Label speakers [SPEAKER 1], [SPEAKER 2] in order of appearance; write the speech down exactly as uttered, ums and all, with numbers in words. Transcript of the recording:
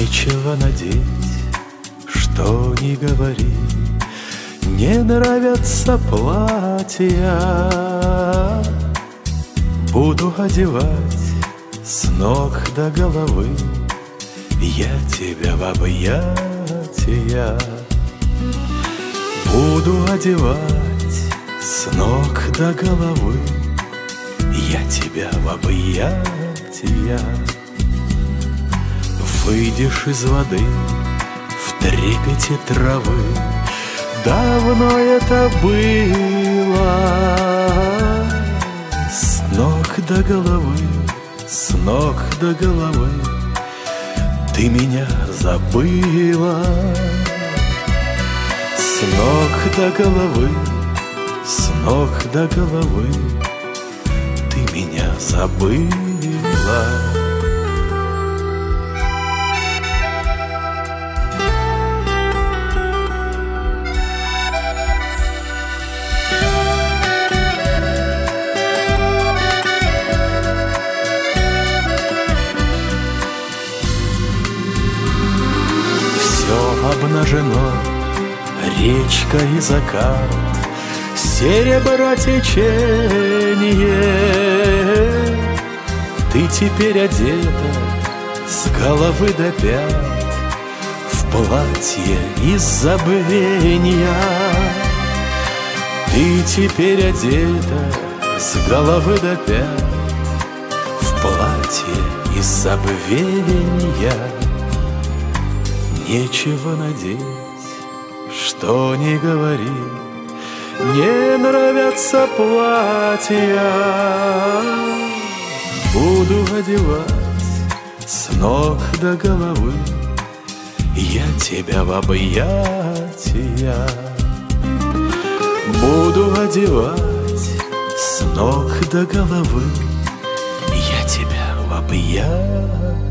[SPEAKER 1] Нечего надеть, что ни говори, не нравятся платья. Буду одевать с ног до головы я тебя в объятия. Буду одевать с ног до головы я тебя в объятия. Выйдешь из воды в трепете травы, давно это было. С ног до головы, с ног до головы ты меня забыла. С ног до головы, с ног до головы ты меня забыла. Обнажено речка и закат, серебро течение. Ты теперь одета с головы до пят в платье из забвения. Ты теперь одета с головы до пят в платье из забвения. Нечего надеть, что ни говори, не нравятся платья. Буду одевать с ног до головы я тебя в объятия. Буду одевать с ног до головы я тебя в объятия.